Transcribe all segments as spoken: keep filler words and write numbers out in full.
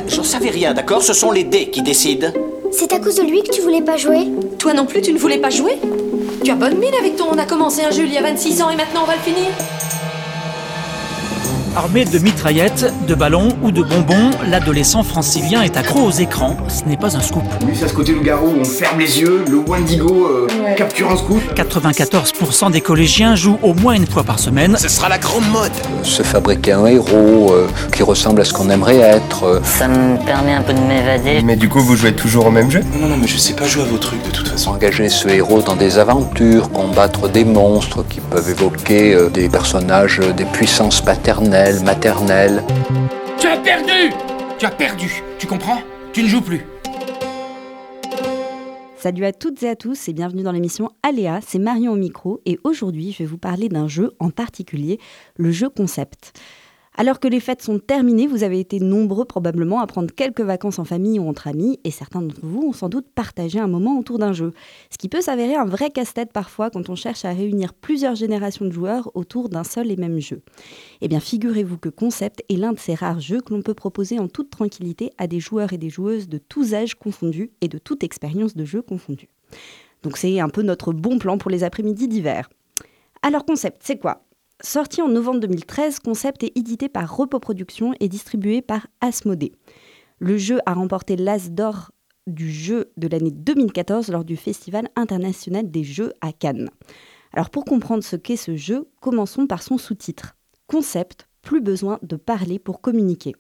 j'en savais rien, d'accord? Ce sont les dés qui décident. C'est à cause de lui que tu voulais pas jouer? Toi non plus, tu ne voulais pas jouer? Tu as bonne mine avec ton on a commencé un jeu il y a vingt-six ans et maintenant on va le finir. Armé de mitraillettes, de ballons ou de bonbons, l'adolescent francilien est accro aux écrans. Ce n'est pas un scoop. Lui, c'est à ce côté loup-garou, on ferme les yeux, le Wendigo euh, ouais. capture un scoop. quatre-vingt-quatorze pour cent des collégiens jouent au moins une fois par semaine. Ce sera la grande mode. Se fabriquer un héros euh, qui ressemble à ce qu'on aimerait être. Ça me permet un peu de m'évader. Mais du coup, vous jouez toujours au même jeu? Non, non, mais je sais pas jouer à vos trucs de toute façon. Engager ce héros dans des aventures, combattre des monstres qui peuvent évoquer euh, des personnages, euh, des puissances paternelles, maternelles. Tu as perdu! Tu as perdu, tu comprends? Tu ne joues plus. Salut à toutes et à tous et bienvenue dans l'émission Aléa, c'est Marion au micro et aujourd'hui je vais vous parler d'un jeu en particulier, le jeu Concept. Alors que les fêtes sont terminées, vous avez été nombreux probablement à prendre quelques vacances en famille ou entre amis et certains d'entre vous ont sans doute partagé un moment autour d'un jeu. Ce qui peut s'avérer un vrai casse-tête parfois quand on cherche à réunir plusieurs générations de joueurs autour d'un seul et même jeu. Eh bien figurez-vous que Concept est l'un de ces rares jeux que l'on peut proposer en toute tranquillité à des joueurs et des joueuses de tous âges confondus et de toute expérience de jeu confondue. Donc c'est un peu notre bon plan pour les après-midi d'hiver. Alors Concept, c'est quoi ? Sorti en novembre deux mille treize, Concept est édité par Repos Productions et distribué par Asmodée. Le jeu a remporté l'As d'or du jeu de l'année deux mille quatorze lors du Festival international des jeux à Cannes. Alors pour comprendre ce qu'est ce jeu, commençons par son sous-titre. Concept, plus besoin de parler pour communiquer.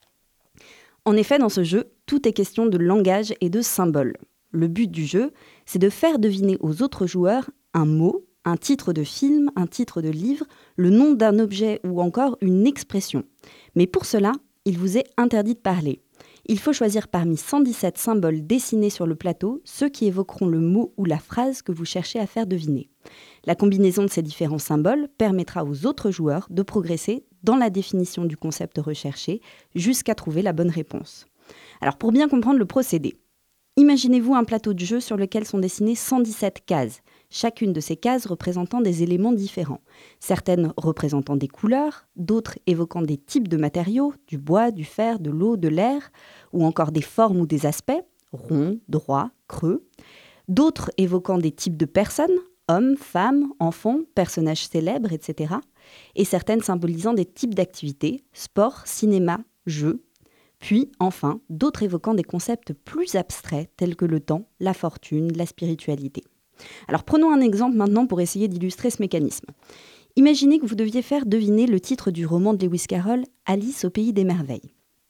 En effet, dans ce jeu, tout est question de langage et de symboles. Le but du jeu, c'est de faire deviner aux autres joueurs un mot, un titre de film, un titre de livre, le nom d'un objet ou encore une expression. Mais pour cela, il vous est interdit de parler. Il faut choisir parmi cent dix-sept symboles dessinés sur le plateau ceux qui évoqueront le mot ou la phrase que vous cherchez à faire deviner. La combinaison de ces différents symboles permettra aux autres joueurs de progresser dans la définition du concept recherché jusqu'à trouver la bonne réponse. Alors pour bien comprendre le procédé, imaginez-vous un plateau de jeu sur lequel sont dessinées cent dix-sept cases. Chacune de ces cases représentant des éléments différents. Certaines représentant des couleurs, d'autres évoquant des types de matériaux, du bois, du fer, de l'eau, de l'air, ou encore des formes ou des aspects, rond, droit, creux. D'autres évoquant des types de personnes, hommes, femmes, enfants, personnages célèbres, et cetera. Et certaines symbolisant des types d'activités, sport, cinéma, jeux. Puis, enfin, d'autres évoquant des concepts plus abstraits tels que le temps, la fortune, la spiritualité. Alors prenons un exemple maintenant pour essayer d'illustrer ce mécanisme. Imaginez que vous deviez faire deviner le titre du roman de Lewis Carroll, Alice au pays des merveilles.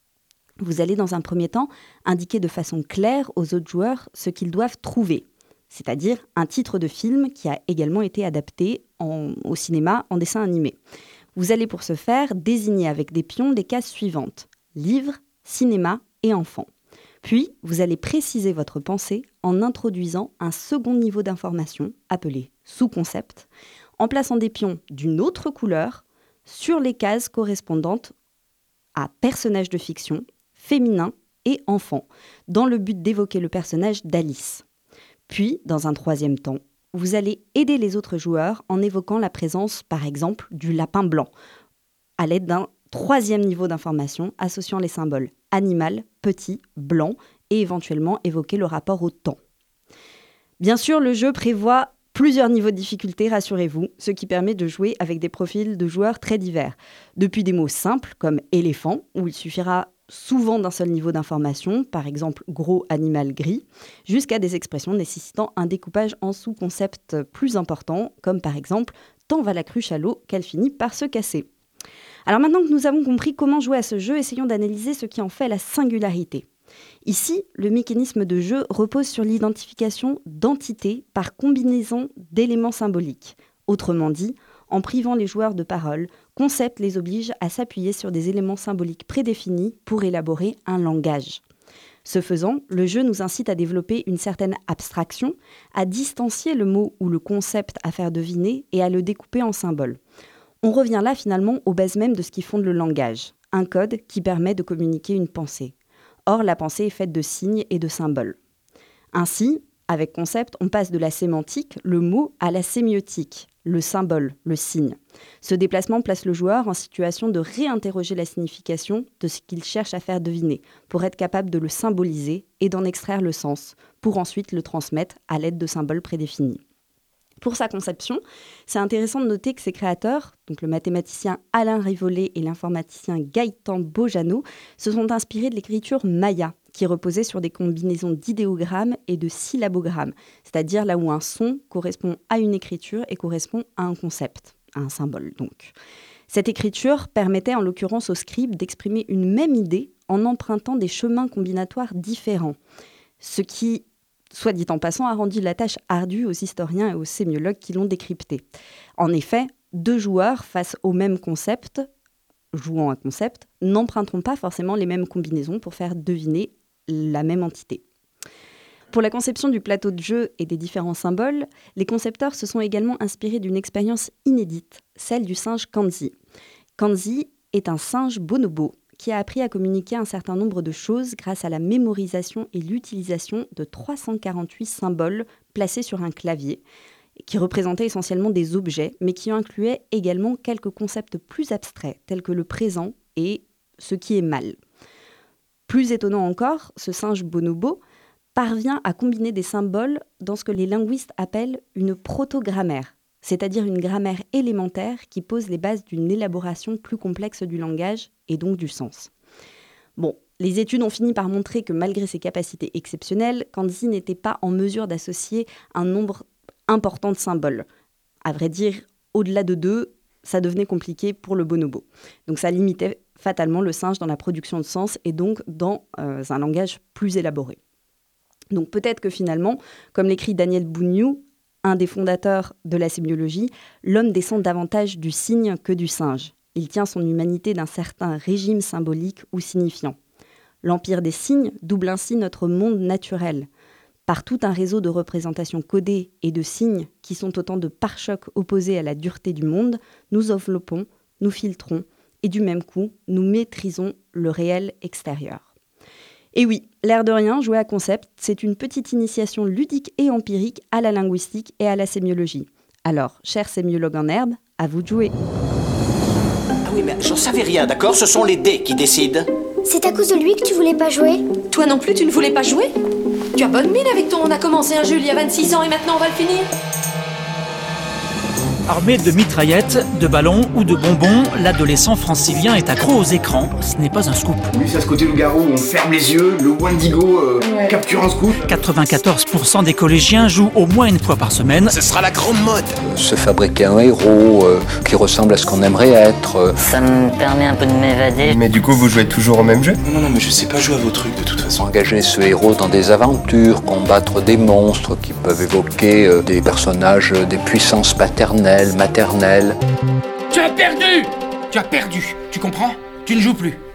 Vous allez dans un premier temps indiquer de façon claire aux autres joueurs ce qu'ils doivent trouver, c'est-à-dire un titre de film qui a également été adapté en, au cinéma en dessin animé. Vous allez pour ce faire désigner avec des pions les cases suivantes, livre, cinéma et enfant. Puis, vous allez préciser votre pensée en introduisant un second niveau d'information, appelé sous-concept, en plaçant des pions d'une autre couleur sur les cases correspondantes à personnages de fiction, féminin et enfant, dans le but d'évoquer le personnage d'Alice. Puis, dans un troisième temps, vous allez aider les autres joueurs en évoquant la présence, par exemple, du lapin blanc, à l'aide d'un troisième niveau d'information associant les symboles animal, petit, blanc et éventuellement évoquer le rapport au temps. Bien sûr, le jeu prévoit plusieurs niveaux de difficulté, rassurez-vous, ce qui permet de jouer avec des profils de joueurs très divers. Depuis des mots simples comme éléphant, où il suffira souvent d'un seul niveau d'information, par exemple gros animal gris, jusqu'à des expressions nécessitant un découpage en sous-concepts plus importants, comme par exemple tant va la cruche à l'eau qu'elle finit par se casser. Alors maintenant que nous avons compris comment jouer à ce jeu, essayons d'analyser ce qui en fait la singularité. Ici, le mécanisme de jeu repose sur l'identification d'entités par combinaison d'éléments symboliques. Autrement dit, en privant les joueurs de parole, Concept les oblige à s'appuyer sur des éléments symboliques prédéfinis pour élaborer un langage. Ce faisant, le jeu nous incite à développer une certaine abstraction, à distancier le mot ou le concept à faire deviner et à le découper en symboles. On revient là finalement aux bases mêmes de ce qui fonde le langage, un code qui permet de communiquer une pensée. Or, la pensée est faite de signes et de symboles. Ainsi, avec Concept, on passe de la sémantique, le mot, à la sémiotique, le symbole, le signe. Ce déplacement place le joueur en situation de réinterroger la signification de ce qu'il cherche à faire deviner, pour être capable de le symboliser et d'en extraire le sens, pour ensuite le transmettre à l'aide de symboles prédéfinis. Pour sa conception, c'est intéressant de noter que ses créateurs, donc le mathématicien Alain Rivollet et l'informaticien Gaëtan Bojano, se sont inspirés de l'écriture maya, qui reposait sur des combinaisons d'idéogrammes et de syllabogrammes, c'est-à-dire là où un son correspond à une écriture et correspond à un concept, à un symbole donc. Cette écriture permettait en l'occurrence aux scribes d'exprimer une même idée en empruntant des chemins combinatoires différents, ce qui, soit dit en passant, a rendu la tâche ardue aux historiens et aux sémiologues qui l'ont décryptée. En effet, deux joueurs face au même concept, jouant un concept, n'emprunteront pas forcément les mêmes combinaisons pour faire deviner la même entité. Pour la conception du plateau de jeu et des différents symboles, les concepteurs se sont également inspirés d'une expérience inédite, celle du singe Kanzi. Kanzi est un singe bonobo qui a appris à communiquer un certain nombre de choses grâce à la mémorisation et l'utilisation de trois cent quarante-huit symboles placés sur un clavier, qui représentaient essentiellement des objets, mais qui incluaient également quelques concepts plus abstraits, tels que le présent et ce qui est mal. Plus étonnant encore, ce singe bonobo parvient à combiner des symboles dans ce que les linguistes appellent une protogrammaire, c'est-à-dire une grammaire élémentaire qui pose les bases d'une élaboration plus complexe du langage et donc du sens. Bon, les études ont fini par montrer que malgré ses capacités exceptionnelles, Kanzi n'était pas en mesure d'associer un nombre important de symboles. À vrai dire, au-delà de deux, ça devenait compliqué pour le bonobo. Donc ça limitait fatalement le singe dans la production de sens et donc dans euh, un langage plus élaboré. Donc peut-être que finalement, comme l'écrit Daniel Bougnou, un des fondateurs de la sémiologie, l'homme descend davantage du cygne que du singe. Il tient son humanité d'un certain régime symbolique ou signifiant. L'empire des signes double ainsi notre monde naturel. Par tout un réseau de représentations codées et de signes qui sont autant de pare-chocs opposés à la dureté du monde, nous enveloppons, nous filtrons et du même coup, nous maîtrisons le réel extérieur. Et oui, l'air de rien, jouer à concept, c'est une petite initiation ludique et empirique à la linguistique et à la sémiologie. Alors, chers sémiologues en herbe, à vous de jouer. Ah oui, mais j'en savais rien, d'accord? Ce sont les dés qui décident. C'est à cause de lui que tu voulais pas jouer? Toi non plus, tu ne voulais pas jouer? Tu as bonne mine avec ton « on a commencé un jeu il y a vingt-six ans et maintenant on va le finir ». Armé de mitraillettes, de ballons ou de bonbons, l'adolescent francilien est accro aux écrans. Ce n'est pas un scoop. Lui, c'est à ce côté loup-garou où on ferme les yeux, le Wendigo euh, ouais. capture un scoop. quatre-vingt-quatorze pour cent des collégiens jouent au moins une fois par semaine. Ce sera la grande mode. Se fabriquer un héros euh, qui ressemble à ce qu'on aimerait être. Euh. Ça me permet un peu de m'évader. Mais du coup, vous jouez toujours au même jeu? Non, non, non, mais je sais pas jouer à vos trucs de toute façon. Engager ce héros dans des aventures, combattre des monstres qui peuvent évoquer euh, des personnages, euh, des puissances paternelles, maternelles. Tu as perdu! Tu as perdu, tu comprends? Tu ne joues plus.